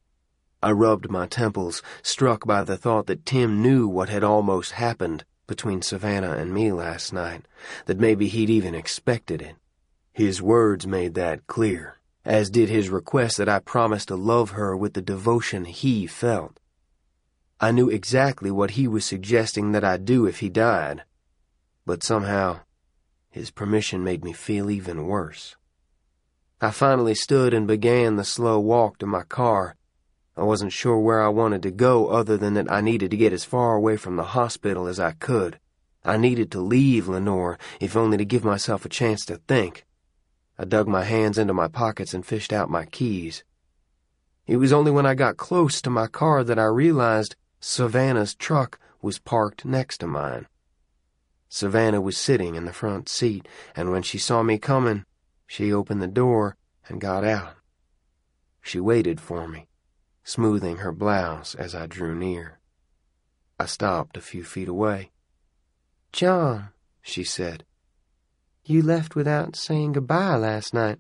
I rubbed my temples, struck by the thought that Tim knew what had almost happened between Savannah and me last night, that maybe he'd even expected it. His words made that clear, as did his request that I promise to love her with the devotion he felt. I knew exactly what he was suggesting that I do if he died, but somehow his permission made me feel even worse. I finally stood and began the slow walk to my car. I wasn't sure where I wanted to go other than that I needed to get as far away from the hospital as I could. I needed to leave Lenore, if only to give myself a chance to think. I dug my hands into my pockets and fished out my keys. It was only when I got close to my car that I realized Savannah's truck was parked next to mine. Savannah was sitting in the front seat, and when she saw me coming, she opened the door and got out. She waited for me, smoothing her blouse as I drew near. I stopped a few feet away. "John," she said, "you left without saying goodbye last night."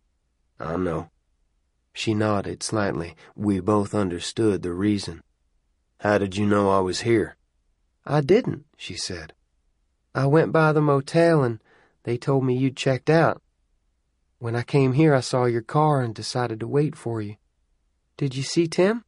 "I know." She nodded slightly. We both understood the reason. "How did you know I was here?" "I didn't," she said. "I went by the motel and they told me you'd checked out. When I came here, I saw your car and decided to wait for you. Did you see Tim?"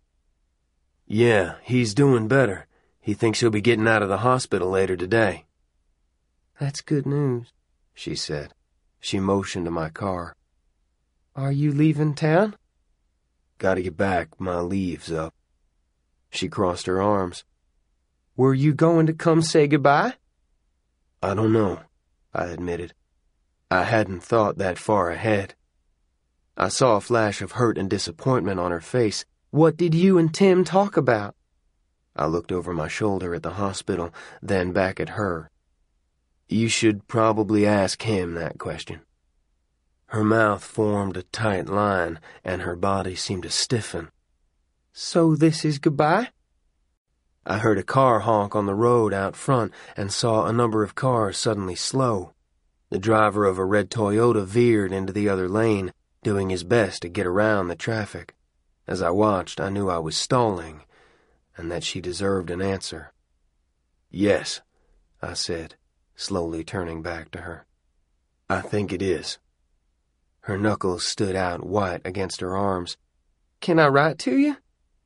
"Yeah, he's doing better. He thinks he'll be getting out of the hospital later today." "That's good news," she said. She motioned to my car. "Are you leaving town?" "Gotta get back. My leave's up." She crossed her arms. "Were you going to come say goodbye?" "I don't know," I admitted. I hadn't thought that far ahead. I saw a flash of hurt and disappointment on her face. "What did you and Tim talk about?" I looked over my shoulder at the hospital, then back at her. "You should probably ask him that question." Her mouth formed a tight line, and her body seemed to stiffen. "So this is goodbye?" I heard a car honk on the road out front and saw a number of cars suddenly slow. The driver of a red Toyota veered into the other lane, doing his best to get around the traffic. As I watched, I knew I was stalling, and that she deserved an answer. "Yes," I said, slowly turning back to her. "I think it is." Her knuckles stood out white against her arms. "Can I write to you?"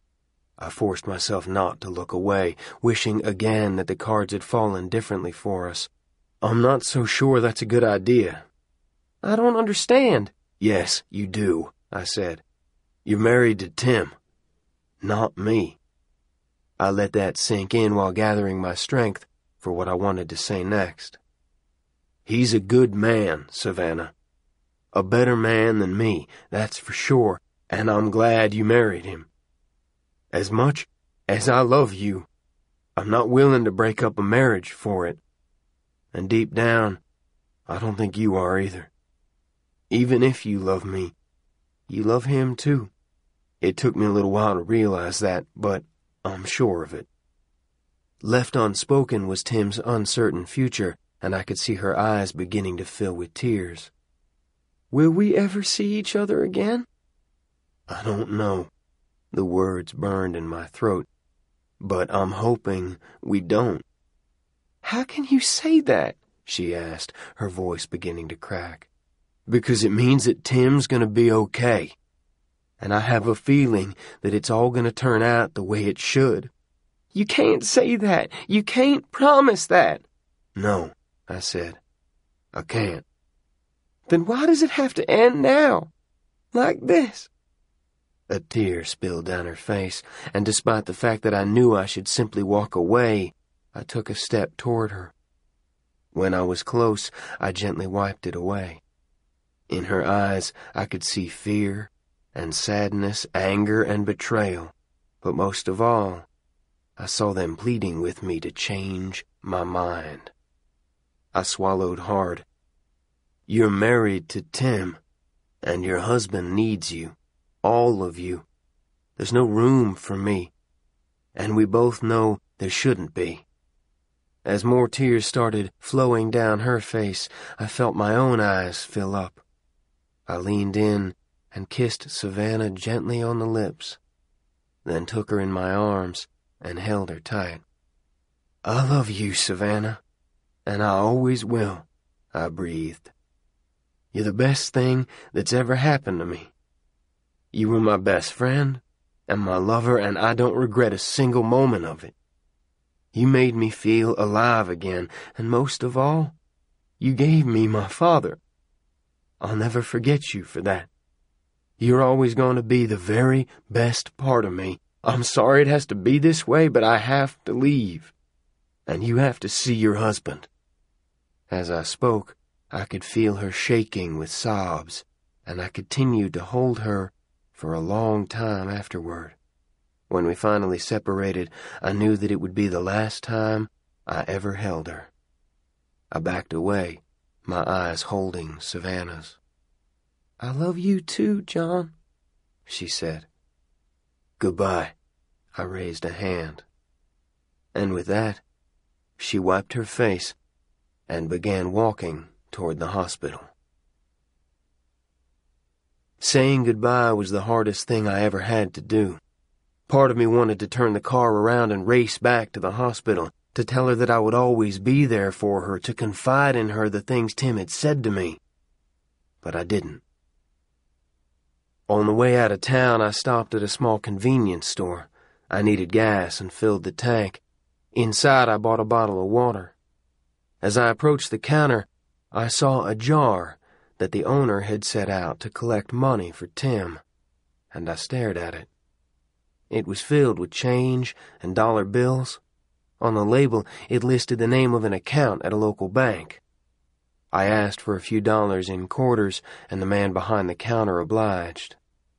I forced myself not to look away, wishing again that the cards had fallen differently for us. "I'm not so sure that's a good idea." "I don't understand." "Yes, you do," I said. "You're married to Tim, not me." I let that sink in while gathering my strength for what I wanted to say next. "He's a good man, Savannah. A better man than me, that's for sure, and I'm glad you married him. As much as I love you, I'm not willing to break up a marriage for it. And deep down, I don't think you are either. Even if you love me, you love him too. It took me a little while to realize that, but I'm sure of it." Left unspoken was Tim's uncertain future, and I could see her eyes beginning to fill with tears. "Will we ever see each other again?" "I don't know." The words burned in my throat. "But I'm hoping we don't." "How can you say that?" she asked, her voice beginning to crack. "Because it means that Tim's gonna be okay. And I have a feeling that it's all gonna turn out the way it should." "You can't say that. You can't promise that." "No," I said. "I can't." "Then why does it have to end now? Like this?" A tear spilled down her face, and despite the fact that I knew I should simply walk away, I took a step toward her. When I was close, I gently wiped it away. In her eyes, I could see fear and sadness, anger and betrayal, but most of all, I saw them pleading with me to change my mind. I swallowed hard. "You're married to Tim. And your husband needs you. All of you. There's no room for me. And we both know there shouldn't be. As more tears started flowing down her face, I felt my own eyes fill up. I leaned in and kissed Savannah gently on the lips, then took her in my arms and held her tight. I love you, Savannah, and I always will, I breathed. You're the best thing that's ever happened to me. You were my best friend and my lover, and I don't regret a single moment of it. You made me feel alive again, and most of all, you gave me my father. I'll never forget you for that. You're always going to be the very best part of me. I'm sorry it has to be this way, but I have to leave. And you have to see your husband. As I spoke, I could feel her shaking with sobs, and I continued to hold her for a long time afterward. When we finally separated, I knew that it would be the last time I ever held her. I backed away, my eyes holding Savannah's. I love you too, John, she said. Goodbye. I raised a hand. And with that, she wiped her face and began walking toward the hospital. Saying goodbye was the hardest thing I ever had to do. Part of me wanted to turn the car around and race back to the hospital, to tell her that I would always be there for her, to confide in her the things Tim had said to me. But I didn't. On the way out of town, I stopped at a small convenience store. I needed gas and filled the tank. Inside, I bought a bottle of water. As I approached the counter, I saw a jar that the owner had set out to collect money for Tim, and I stared at it. It was filled with change and dollar bills. On the label, it listed the name of an account at a local bank. I asked for a few dollars in quarters, and the man behind the counter obliged.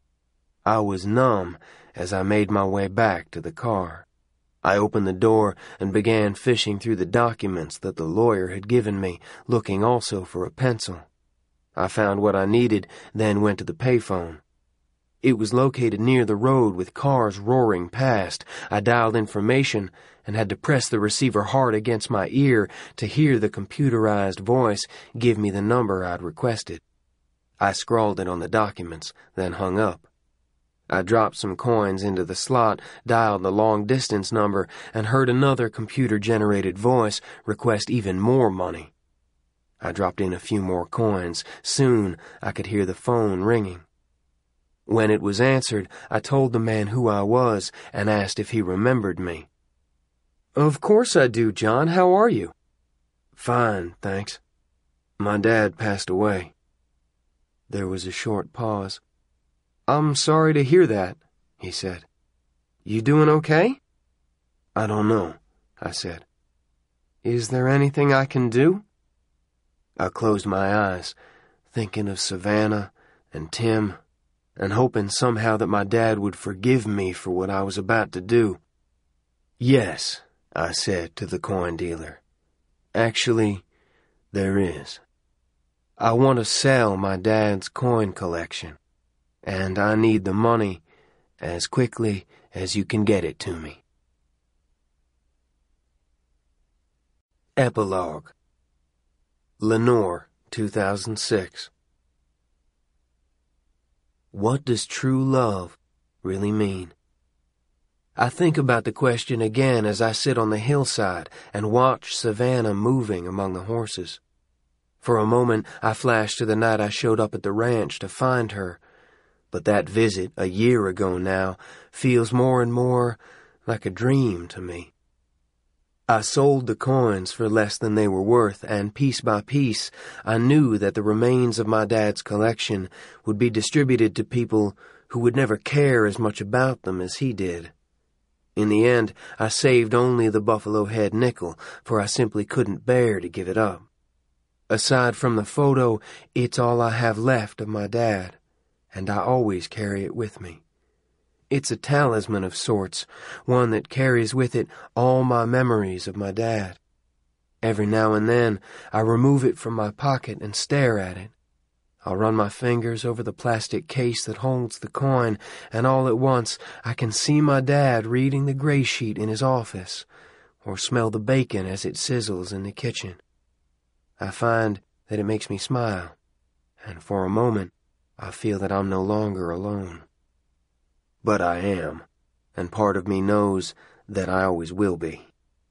I was numb as I made my way back to the car. I opened the door and began fishing through the documents that the lawyer had given me, looking also for a pencil. I found what I needed, then went to the payphone. It was located near the road with cars roaring past. I dialed information and had to press the receiver hard against my ear to hear the computerized voice give me the number I'd requested. I scrawled it on the documents, then hung up. I dropped some coins into the slot, dialed the long-distance number, and heard another computer-generated voice request even more money. I dropped in a few more coins. Soon I could hear the phone ringing. When it was answered, I told the man who I was and asked if he remembered me. Of course I do, John. How are you? Fine, thanks. My dad passed away. There was a short pause. I'm sorry to hear that, he said. You doing okay? I don't know, I said. Is there anything I can do? I closed my eyes, thinking of Savannah and Tim, and hoping somehow that my dad would forgive me for what I was about to do. Yes, I said to the coin dealer. Actually, there is. I want to sell my dad's coin collection, and I need the money as quickly as you can get it to me. Epilogue. Lenore, two thousand six. What does true love really mean? I think about the question again as I sit on the hillside and watch Savannah moving among the horses. For a moment, I flash to the night I showed up at the ranch to find her, but that visit, a year ago now, feels more and more like a dream to me. I sold the coins for less than they were worth, and piece by piece, I knew that the remains of my dad's collection would be distributed to people who would never care as much about them as he did. In the end, I saved only the Buffalo Head nickel, for I simply couldn't bear to give it up. Aside from the photo, it's all I have left of my dad, and I always carry it with me. It's a talisman of sorts, one that carries with it all my memories of my dad. Every now and then, I remove it from my pocket and stare at it. I'll run my fingers over the plastic case that holds the coin, and all at once I can see my dad reading the gray sheet in his office, or smell the bacon as it sizzles in the kitchen. I find that it makes me smile, and for a moment I feel that I'm no longer alone. But I am, and part of me knows that I always will be.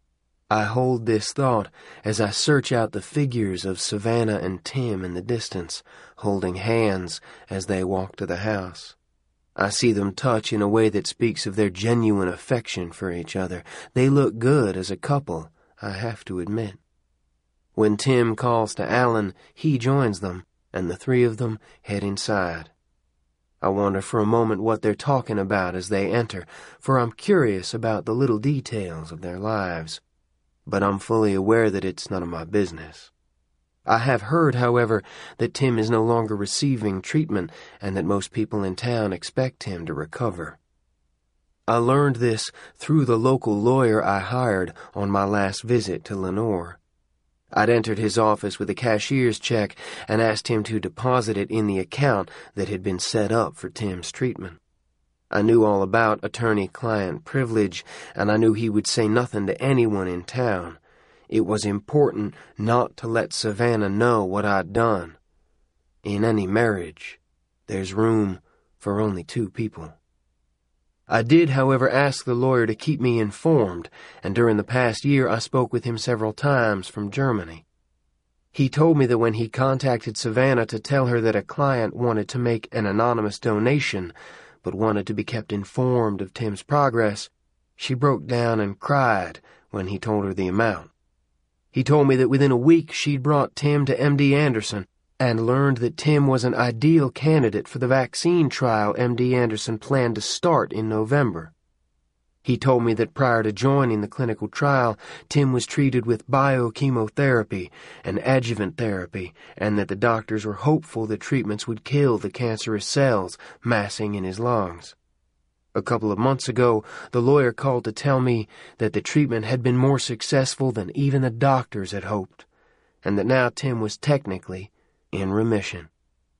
I hold this thought as I search out the figures of Savannah and Tim in the distance, holding hands as they walk to the house. I see them touch in a way that speaks of their genuine affection for each other. They look good as a couple, I have to admit. When Tim calls to Alan, he joins them, and the three of them head inside. I wonder for a moment what they're talking about as they enter, for I'm curious about the little details of their lives. But I'm fully aware that it's none of my business. I have heard, however, that Tim is no longer receiving treatment and that most people in town expect him to recover. I learned this through the local lawyer I hired on my last visit to Lenore. I'd entered his office with a cashier's check and asked him to deposit it in the account that had been set up for Tim's treatment. I knew all about attorney-client privilege, and I knew he would say nothing to anyone in town. It was important not to let Savannah know what I'd done. In any marriage, there's room for only two people. I did, however, ask the lawyer to keep me informed, and during the past year I spoke with him several times from Germany. He told me that when he contacted Savannah to tell her that a client wanted to make an anonymous donation, but wanted to be kept informed of Tim's progress, she broke down and cried when he told her the amount. He told me that within a week she'd brought Tim to M D Anderson and learned that Tim was an ideal candidate for the vaccine trial M D Anderson planned to start in November. He told me that prior to joining the clinical trial, Tim was treated with biochemotherapy and adjuvant therapy, and that the doctors were hopeful the treatments would kill the cancerous cells massing in his lungs. A couple of months ago, the lawyer called to tell me that the treatment had been more successful than even the doctors had hoped, and that now Tim was technically in remission.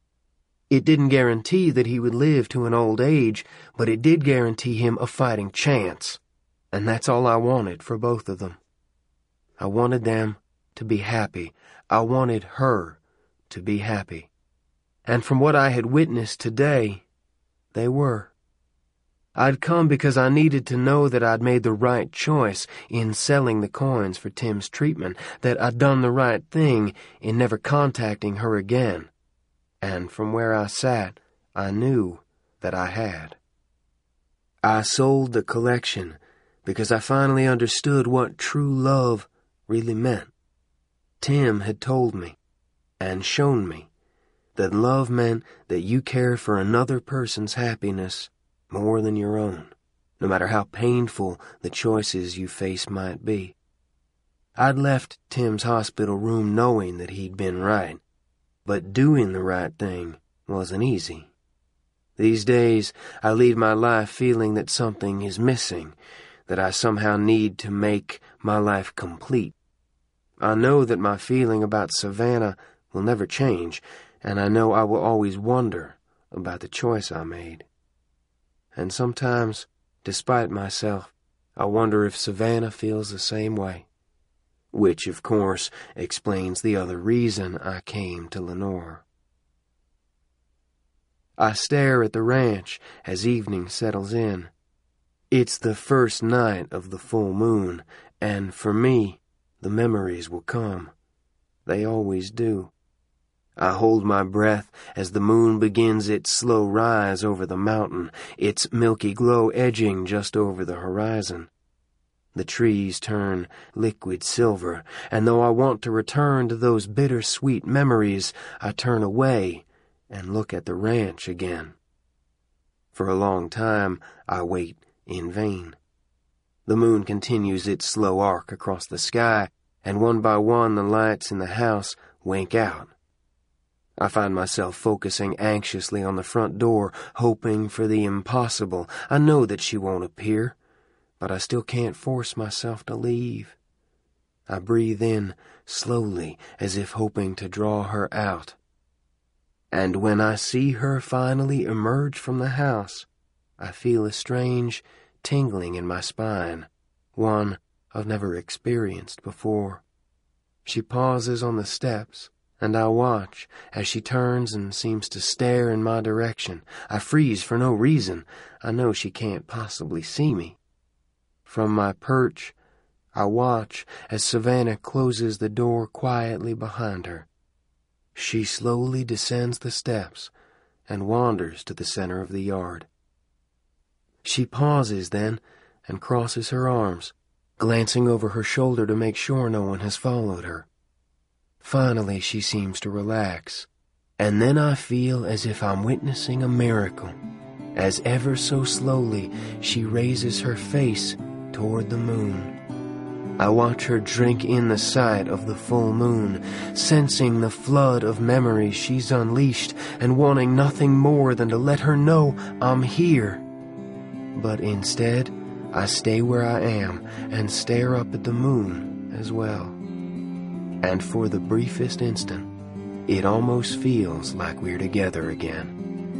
It didn't guarantee that he would live to an old age, but it did guarantee him a fighting chance, and that's all I wanted for both of them. I wanted them to be happy. I wanted her to be happy. And from what I had witnessed today, they were. I'd come because I needed to know that I'd made the right choice in selling the coins for Tim's treatment, that I'd done the right thing in never contacting her again. And from where I sat, I knew that I had. I sold the collection because I finally understood what true love really meant. Tim had told me, and shown me, that love meant that you care for another person's happiness more than your own, no matter how painful the choices you face might be. I'd left Tim's hospital room knowing that he'd been right, but doing the right thing wasn't easy. These days, I lead my life feeling that something is missing, that I somehow need to make my life complete. I know that my feeling about Savannah will never change, and I know I will always wonder about the choice I made. And sometimes, despite myself, I wonder if Savannah feels the same way. Which, of course, explains the other reason I came to Lenore. I stare at the ranch as evening settles in. It's the first night of the full moon, and for me, the memories will come. They always do. I hold my breath as the moon begins its slow rise over the mountain, its milky glow edging just over the horizon. The trees turn liquid silver, and though I want to return to those bittersweet memories, I turn away and look at the ranch again. For a long time, I wait in vain. The moon continues its slow arc across the sky, and one by one the lights in the house wink out. I find myself focusing anxiously on the front door, hoping for the impossible. I know that she won't appear, but I still can't force myself to leave. I breathe in slowly, as if hoping to draw her out. And when I see her finally emerge from the house, I feel a strange tingling in my spine, one I've never experienced before. She pauses on the steps, and I watch as she turns and seems to stare in my direction. I freeze for no reason. I know she can't possibly see me. From my perch, I watch as Savannah closes the door quietly behind her. She slowly descends the steps and wanders to the center of the yard. She pauses then and crosses her arms, glancing over her shoulder to make sure no one has followed her. Finally, she seems to relax, and then I feel as if I'm witnessing a miracle, as ever so slowly she raises her face toward the moon. I watch her drink in the sight of the full moon, sensing the flood of memories she's unleashed and wanting nothing more than to let her know I'm here. But instead, I stay where I am and stare up at the moon as well. And for the briefest instant, it almost feels like we're together again.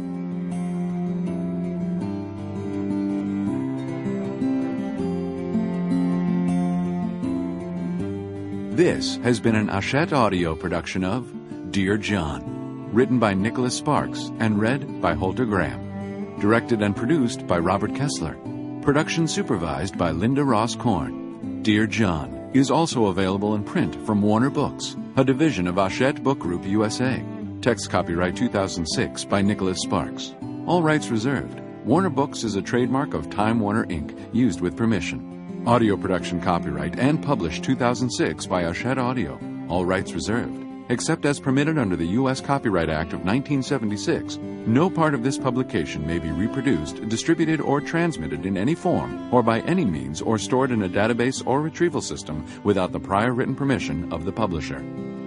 This has been an Hachette Audio production of Dear John, written by Nicholas Sparks and read by Holter Graham. Directed and produced by Robert Kessler. Production supervised by Linda Ross Korn. Dear John is also available in print from Warner Books, a division of Hachette Book Group U S A. Text copyright two thousand six by Nicholas Sparks. All rights reserved. Warner Books is a trademark of Time Warner Incorporated, used with permission. Audio production copyright and published two thousand six by Hachette Audio. All rights reserved. Except as permitted under the U S Copyright Act of nineteen seventy-six, no part of this publication may be reproduced, distributed, or transmitted in any form or by any means or stored in a database or retrieval system without the prior written permission of the publisher.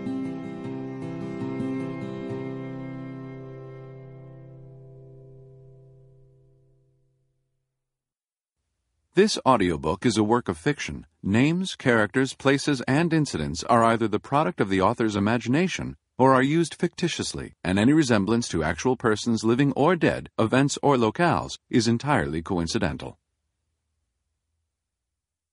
This audiobook is a work of fiction. Names, characters, places, and incidents are either the product of the author's imagination or are used fictitiously, and any resemblance to actual persons living or dead, events or locales, is entirely coincidental.